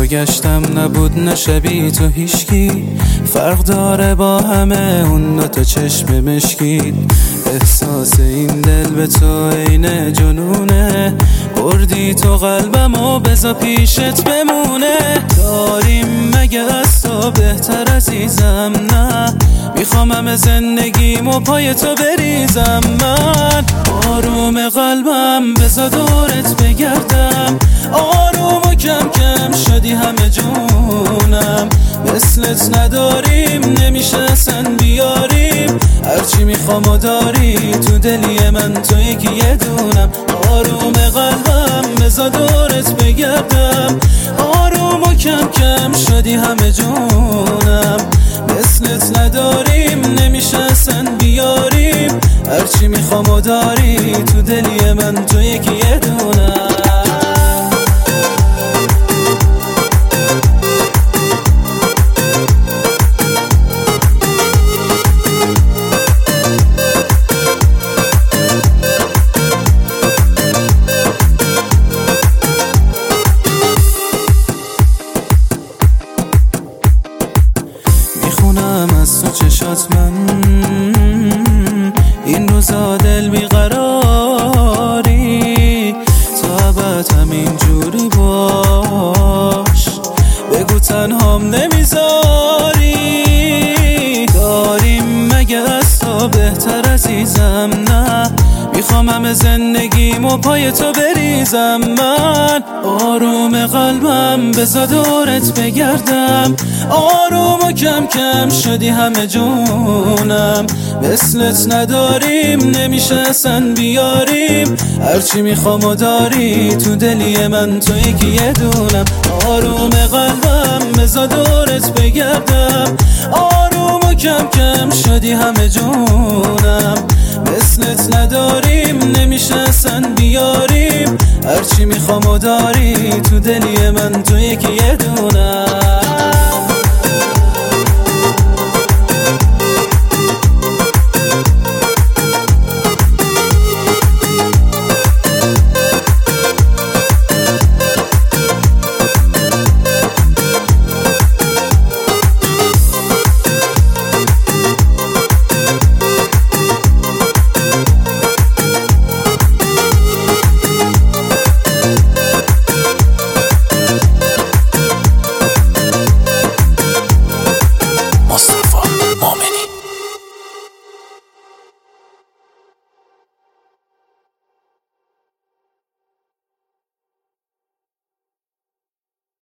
جا گشتم نبود نه شبیه تو هیچکی، فرق داره با همه اون دوتا چشم مشکی. احساس این دل به تو عین جنونه، بردی تو قلبمو بذار پیشت بمونه. داریم مگه از تو بهتر عزیزم؟ نه میخوام همه زندگیمو پای تو بریزم. من آروم قلبم بذار دورت بگردم، آروم و کم کم شدی همه جونم. مثلت نداریم نمیشه اصلا بیاریم، هرچی میخوام و داری تو دلی من تو یکی دونم. آروم قلبم بذار دورت بگردم، آروم و کم کم شدی همه جونم. مثلت نداریم نمیشه اصلا بیاریم، هرچی میخوام و داری تو دلی من تو یکی دونم. میخونم از تو چشات من این روزا دل بیقراری، تا ابد همین جوری باش، بگو تنهام نمیذاری. داریم مگه از تو بهتر عزیزم؟ نه میخوام همه زندگیمو پای تو بریزم. من آروم قلبم بذار دورت بگردم، آروم و کم کم شدی همه جونم. مثلت نداریم نمیشه اصلا بیاریم، هرچی میخوام و داری تو دلی من تو یکی دونم. آروم قلبم بذار دورت بگردم، آروم و کم کم شدی همه جونم. مثلت نداریم نمیشه اصلا بیاریم، هرچی میخوام و داری تو دلی من تو یکی دونم.